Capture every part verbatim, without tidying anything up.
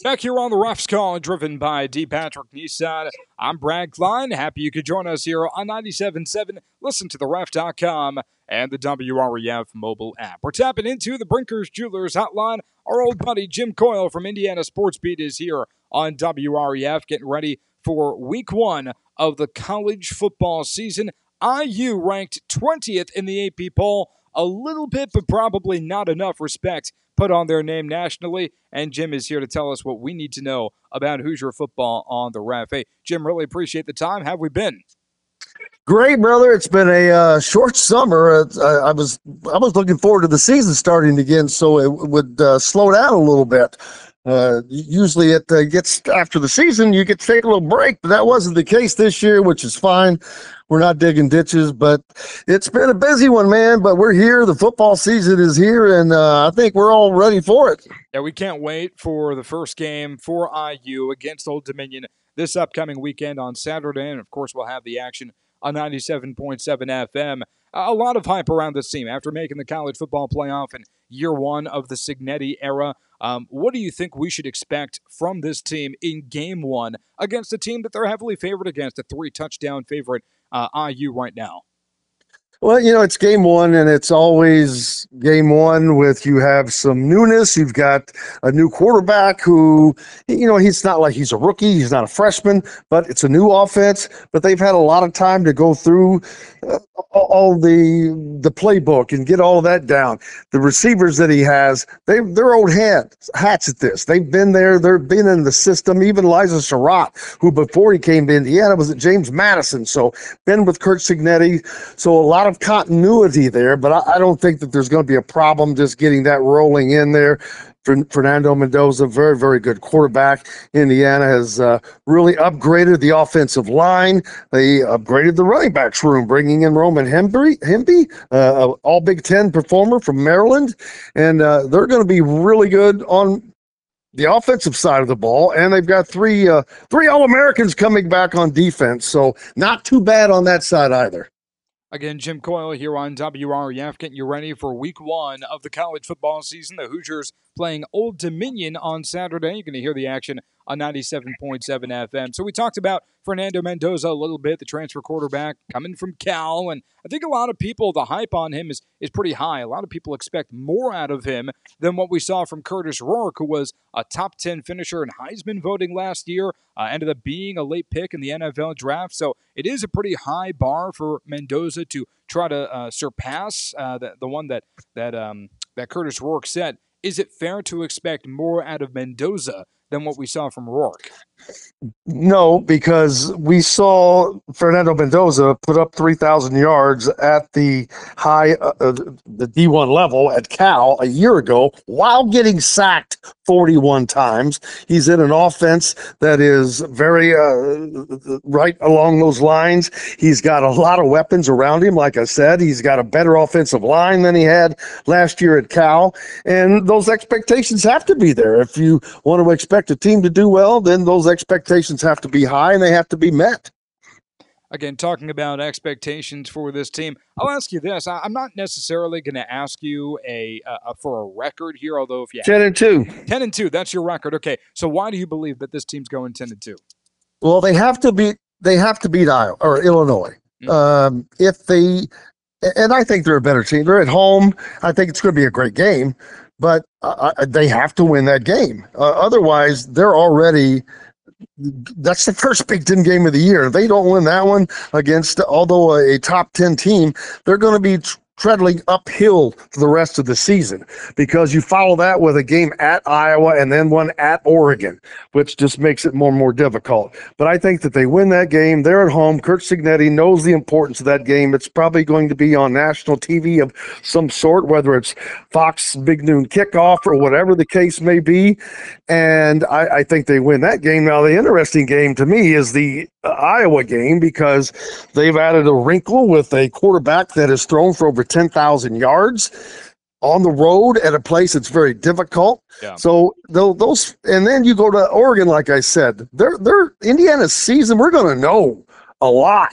Back here on the Refs Call, driven by D. Patrick Nissan. I'm Brad Klein. Happy you could join us here on ninety-seven point seven. Listen to the ref dot com and the W R E F mobile app. We're tapping into the Brinkers Jewelers hotline. Our old buddy Jim Coyle from Indiana Sports Beat is here on W R E F, getting ready for week one of the college football season. I U ranked twentieth in the A P poll. A little bit, but probably not enough respect put on their name nationally. And Jim is here to tell us what we need to know about Hoosier football on the Ref. Hey, Jim, really appreciate the time. How have we been? Great, brother. It's been a uh, short summer. Uh, I, I was I was looking forward to the season starting again, so it would uh, slow down a little bit. Uh, usually it uh, gets after the season, you get to take a little break, but that wasn't the case this year, which is fine. We're not digging ditches, but it's been a busy one, man. But we're here. The football season is here, and uh, I think we're all ready for it. Yeah, we can't wait for the first game for I U against Old Dominion this upcoming weekend on Saturday. And, of course, we'll have the action on ninety-seven point seven F M. A lot of hype around this team after making the college football playoff in year one of the Cignetti era. Um, what do you think we should expect from this team in game one against a team that they're heavily favored against, a three-touchdown favorite uh, I U right now? Well, you know, it's game one, and it's always game one with you have some newness. You've got a new quarterback who, you know, he's not like he's a rookie. He's not a freshman, but it's a new offense. But they've had a lot of time to go through uh, all the the playbook and get all of that down. The receivers that he has, they, they're old hats, hats at this. They've been there. They've been in the system. Even Elijah Surratt, who before he came to Indiana was at James Madison. So been with Curt Cignetti. So a lot of continuity there, but I, I don't think that there's going to be a problem just getting that rolling in there. Fernando Mendoza, very, very good quarterback. Indiana has uh, really upgraded the offensive line. They upgraded the running backs room, bringing in Roman Hemby, Hemby uh, all Big Ten performer from Maryland, and uh, they're going to be really good on the offensive side of the ball, and they've got three uh, three All-Americans coming back on defense, so not too bad on that side either. Again, Jim Coyle here on W R E F, getting you ready for week one of the college football season. The Hoosiers playing Old Dominion on Saturday. You're going to hear the action on ninety-seven point seven F M. So we talked about Fernando Mendoza a little bit, the transfer quarterback coming from Cal, and I think a lot of people, the hype on him is, is pretty high. A lot of people expect more out of him than what we saw from Curtis Rourke, who was a top ten finisher in Heisman voting last year, uh, ended up being a late pick in the N F L draft. So it is a pretty high bar for Mendoza to try to uh, surpass uh, the, the one that, that, um, that Curtis Rourke set. Is it fair to expect more out of Mendoza than what we saw from Rourke? No, because we saw Fernando Mendoza put up three thousand yards at the high, uh, uh, the D one level at Cal a year ago while getting sacked forty-one times. He's in an offense that is very uh, right along those lines. He's got a lot of weapons around him. Like I said, he's got a better offensive line than he had last year at Cal. And those expectations have to be there. If you want to expect a team to do well, then those expectations have to be high and they have to be met. Again, talking about expectations for this team, I'll ask you this. I'm not necessarily going to ask you a uh, for a record here, although if you ten and two, ten and two, that's your record. Okay, so why do you believe that this team's going ten and two? Well, they have to beat they have to beat Iowa or Illinois. Mm-hmm. Um, if they, and I think they're a better team. They're at home. I think it's going to be a great game, but uh, they have to win that game. Uh, otherwise, they're already. That's the first Big Ten game of the year. If they don't win that one against, although a, a top ten team, they're going to be tr- treading uphill for the rest of the season because you follow that with a game at Iowa and then one at Oregon, which just makes it more and more difficult. But I think that they win that game. They're at home. Curt Cignetti knows the importance of that game. It's probably going to be on national T V of some sort, whether it's Fox Big Noon Kickoff or whatever the case may be. And I, I think they win that game. Now, the interesting game to me is the uh, Iowa game because they've added a wrinkle with a quarterback that has thrown for over ten thousand yards on the road at a place that's very difficult. Yeah. So those, and then you go to Oregon, like I said, they're, they're Indiana's season. We're going to know a lot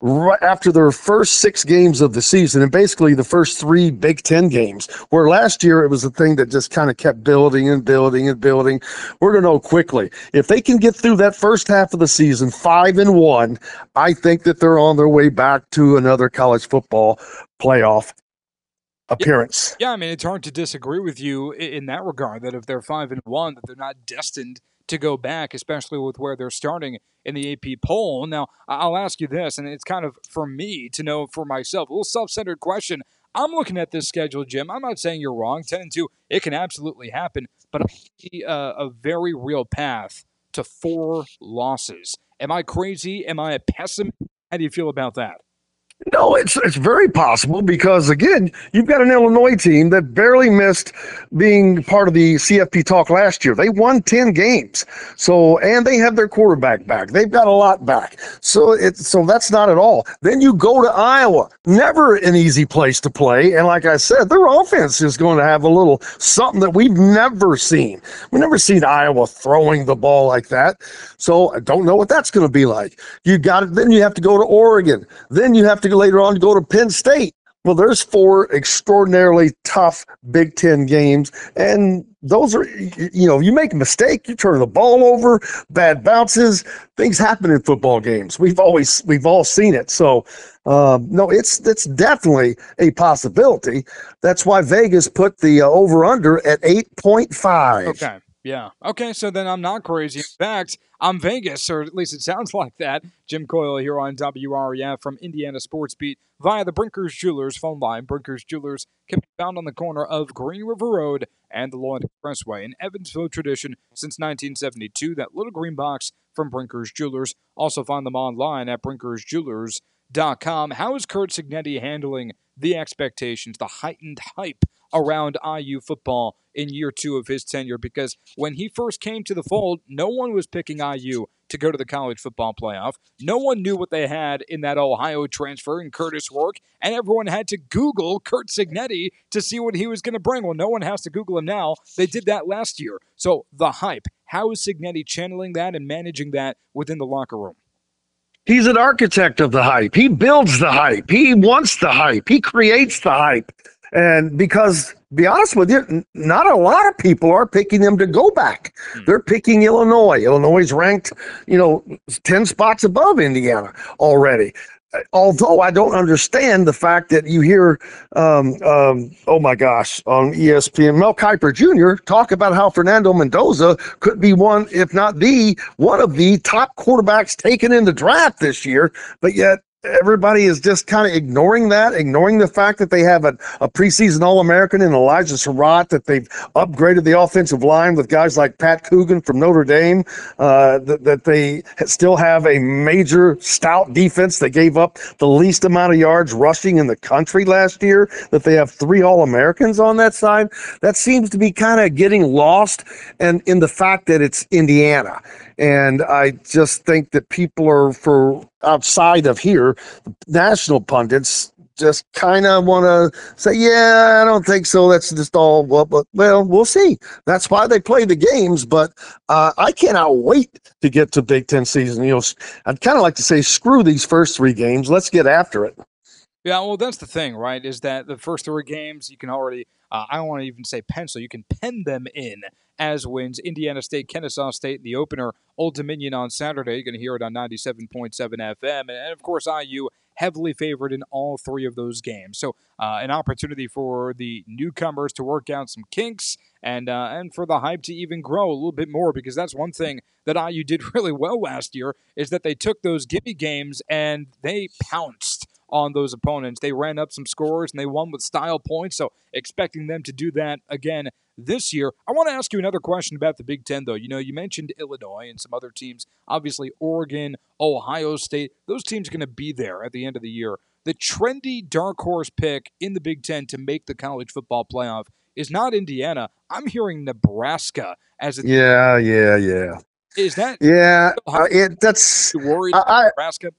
right after their first six games of the season, and basically the first three Big Ten games, where last year it was a thing that just kind of kept building and building and building. We're going to know quickly. If they can get through that first half of the season, five and one, I think that they're on their way back to another college football playoff appearance. Yeah, I mean, it's hard to disagree with you in that regard, that if they're five and one, that they're not destined to go back, especially with where they're starting in the A P poll. Now, I'll ask you this, and it's kind of for me to know for myself, a little self-centered question. I'm looking at this schedule, Jim. I'm not saying you're wrong. ten and two, it can absolutely happen, but I see a, a very real path to four losses. Am I crazy? Am I a pessimist? How do you feel about that? No, it's it's very possible because, again, you've got an Illinois team that barely missed being part of the C F P talk last year. They won ten games, so and they have their quarterback back. They've got a lot back, so it's so that's not at all. Then you go to Iowa, never an easy place to play, and like I said, their offense is going to have a little something that we've never seen. We've never seen Iowa throwing the ball like that, so I don't know what that's going to be like. You got it. Then you have to go to Oregon. Then you have to later on to go to Penn State. Well, there's four extraordinarily tough Big Ten games, and those are, you know, you make a mistake, you turn the ball over, bad bounces, things happen in football games. We've always, we've all seen it. So, um, no, it's it's definitely a possibility. That's why Vegas put the uh, over/under at eight point five. Okay. Yeah. Okay, so then I'm not crazy. In fact, I'm Vegas, or at least it sounds like that. Jim Coyle here on W R E F from Indiana Sports Beat via the Brinkers Jewelers phone line. Brinkers Jewelers can be found on the corner of Green River Road and the Lawrence Expressway. An Evansville tradition since nineteen seventy-two. That little green box from Brinkers Jewelers. Also find them online at brinkers jewelers dot com. How is Curt Cignetti handling the expectations, the heightened hype around I U football in year two of his tenure? Because when he first came to the fold, no one was picking I U to go to the college football playoff. No one knew what they had in that Ohio transfer in Curtis Rourke, and everyone had to Google Curt Cignetti to see what he was going to bring. Well, no one has to Google him now. They did that last year. So the hype, how is Cignetti channeling that and managing that within the locker room? He's an architect of the hype. He builds the hype. He wants the hype. He creates the hype. And because, be honest with you, not a lot of people are picking them to go back. Hmm. They're picking Illinois. Illinois is ranked, you know, ten spots above Indiana already. Although I don't understand the fact that you hear, um, um, oh my gosh, on E S P N, Mel Kiper Junior talk about how Fernando Mendoza could be one, if not the, one of the top quarterbacks taken in the draft this year, but yet everybody is just kind of ignoring that, ignoring the fact that they have a, a preseason All-American in Elijah Surratt, that they've upgraded the offensive line with guys like Pat Coogan from Notre Dame, uh, that, that they still have a major stout defense that gave up the least amount of yards rushing in the country last year, that they have three All-Americans on that side. That seems to be kind of getting lost and in the fact that it's Indiana. And I just think that people are, for outside of here, national pundits just kind of want to say, yeah, I don't think so. That's just all, well, but, well, we'll see. That's why they play the games. But uh, I cannot wait to get to Big Ten season. You know, I'd kind of like to say, screw these first three games. Let's get after it. Yeah, well, that's the thing, right, is that the first three games, you can already, uh, I don't want to even say pencil, you can pen them in as wins. Indiana State, Kennesaw State, the opener, Old Dominion on Saturday. You're going to hear it on ninety-seven point seven F M. And, of course, I U heavily favored in all three of those games. So uh, an opportunity for the newcomers to work out some kinks and uh, and for the hype to even grow a little bit more, because that's one thing that I U did really well last year, is that they took those gimme games and they pounced on those opponents. They ran up some scores and they won with style points, so expecting them to do that again this year. I want to ask you another question about the Big Ten, though. You know, you mentioned Illinois and some other teams. Obviously, Oregon, Ohio State, those teams are going to be there at the end of the year. The trendy dark horse pick in the Big Ten to make the college football playoff is not Indiana. I'm hearing Nebraska as a yeah, yeah, yeah. Is that yeah? Uh, it, that's worried I, Nebraska?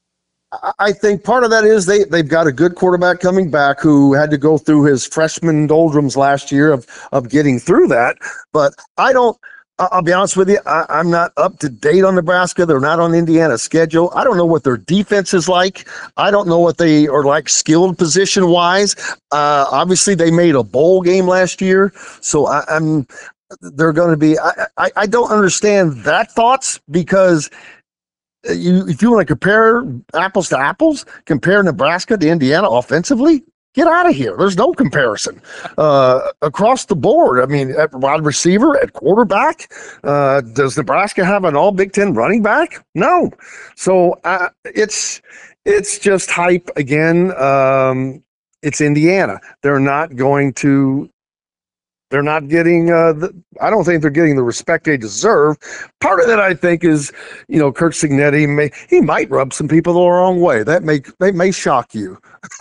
I think part of that is they, they've got a good quarterback coming back who had to go through his freshman doldrums last year of, of getting through that. But I don't I- I'll be honest with you. I, I'm not up to date on Nebraska. They're not on Indiana's schedule. I don't know what their defense is like. I don't know what they are like skilled position wise. Uh, obviously, they made a bowl game last year, so I, I'm. They're going to be. I, I I don't understand that thoughts because you if you want to compare apples to apples, compare Nebraska to Indiana offensively. Get out of here. There's no comparison uh, across the board. I mean, at wide receiver, at quarterback, uh, does Nebraska have an all Big Ten running back? No. So uh, it's it's just hype again. Um, it's Indiana. They're not going to. They're not getting. Uh, the, I don't think they're getting the respect they deserve. Part of that, I think, is you know Kurt Signetti may he might rub some people the wrong way. That may they may shock you.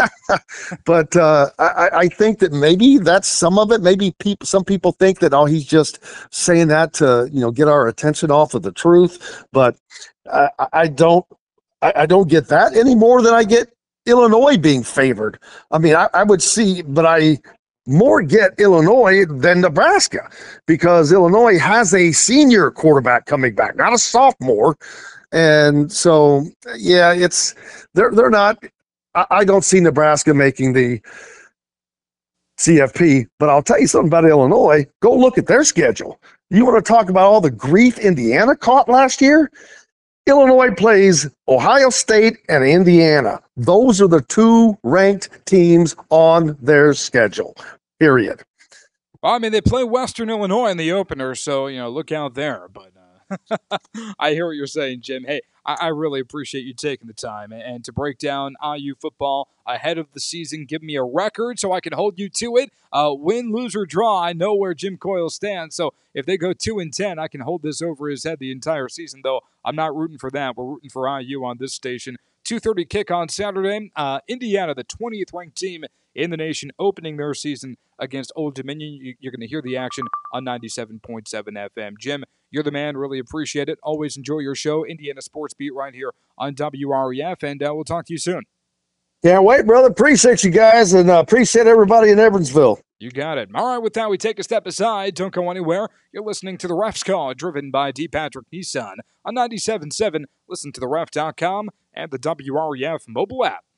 But uh, I, I think that maybe that's some of it. Maybe people, some people think that oh, he's just saying that to you know get our attention off of the truth. But I, I don't, I, I don't get that any more than I get Illinois being favored. I mean, I, I would see, but I more get Illinois than Nebraska because Illinois has a senior quarterback coming back, not a sophomore, and so yeah, it's they're they're not. I don't see Nebraska making the C F P, but I'll tell you something about Illinois. Go look at their schedule. You want to talk about all the grief Indiana caught last year? Illinois plays Ohio State and Indiana. Those are the two ranked teams on their schedule, period. Well, I mean, they play Western Illinois in the opener, so, you know, look out there. But uh, I hear what you're saying, Jim. Hey, I, I really appreciate you taking the time and, and to break down I U football ahead of the season. Give me a record so I can hold you to it. Uh, win, lose, or draw, I know where Jim Coyle stands. So if they go two and ten, I can hold this over his head the entire season, though I'm not rooting for that. We're rooting for I U on this station. two thirty kick on Saturday. Uh, Indiana, the twentieth ranked team in the nation, opening their season against Old Dominion. You're going to hear the action on ninety-seven point seven F M. Jim, you're the man. Really appreciate it. Always enjoy your show, Indiana Sports Beat, right here on W R E F, and uh, we'll talk to you soon. Can't wait, brother. Appreciate you guys, and uh, appreciate everybody in Evansville. You got it. All right, with that, we take a step aside. Don't go anywhere. You're listening to The Ref's Call, driven by D. Patrick Nissan on ninety-seven point seven. Listen to the ref dot com and the W R E F mobile app.